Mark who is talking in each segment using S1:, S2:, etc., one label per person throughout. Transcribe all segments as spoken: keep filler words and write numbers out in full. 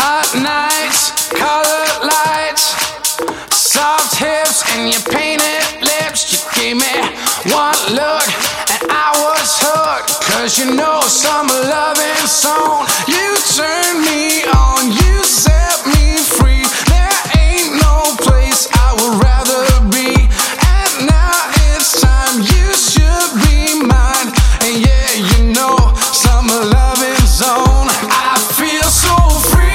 S1: Hot nights, colored lights, soft hips and your painted lips. You gave me one look and I was hooked. Cause you know summer loving song. You turned me on, you set me free. There ain't no place I would rather be. And now it's time, you should be mine. And yeah, you know, summer loving zone. I feel so free.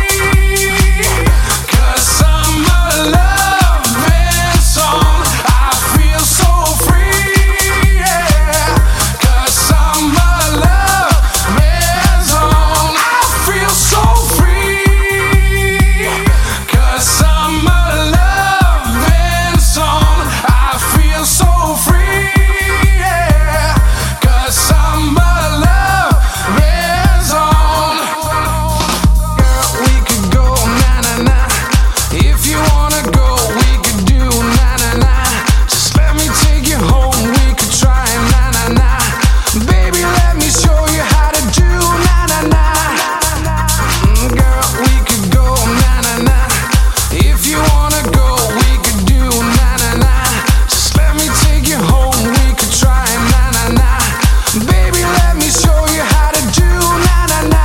S1: Cause summer loving song. I feel so free. Yeah. Cause summer loving zone. I feel so free. Cause summer loving song. I feel so free. Yeah. Cause summer loving zone. Girl, we could go na-na-na. If you wanna go, we could do na-na-na. Just let me take you home, we could try na-na-na. Baby, let me show you how to do na-na-na. Mm, Girl, we could go na-na-na. If you wanna go, we could do na-na-na. Just let me take you home, we could try na-na-na. Baby, let me show you how to do na-na-na.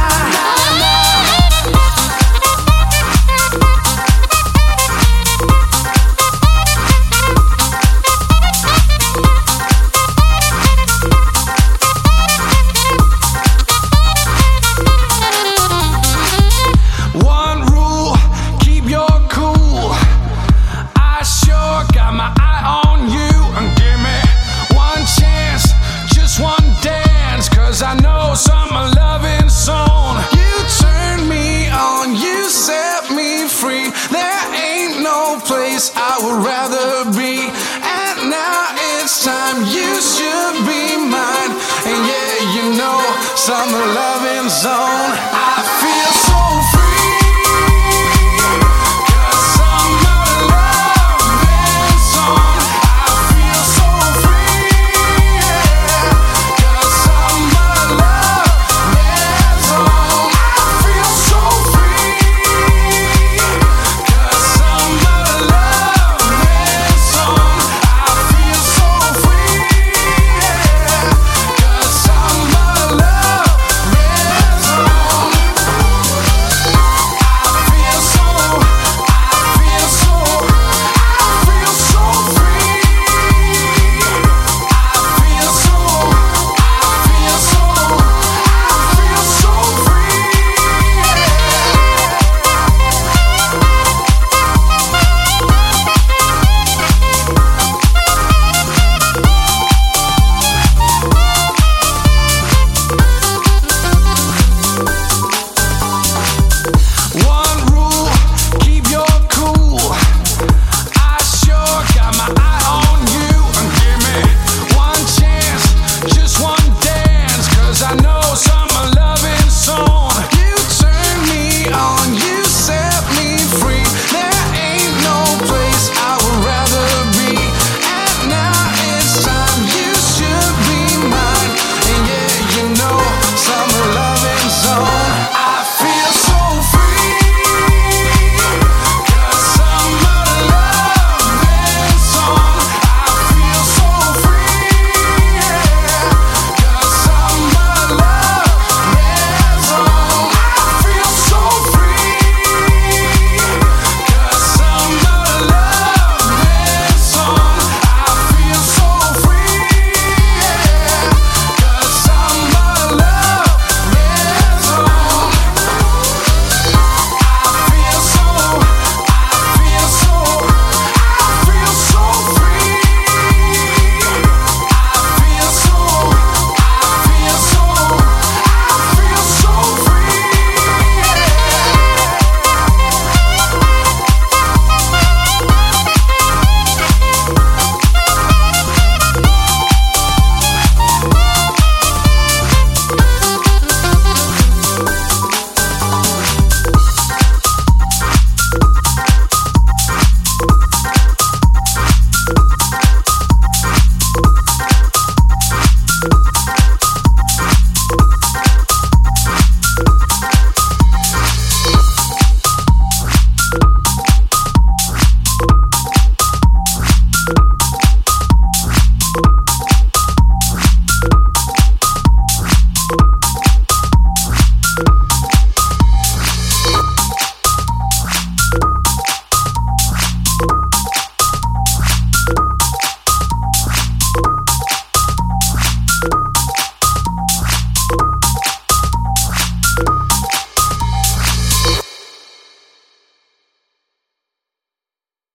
S1: One rule, keep your cool. I sure got my eye on you. And give me one chance, just one dance. Cause I know summer loving song. You turned me on, you set me free. There ain't no place I would rather be. And now it's time, you should be mine. And yeah, you know, summer loving zone. I feel so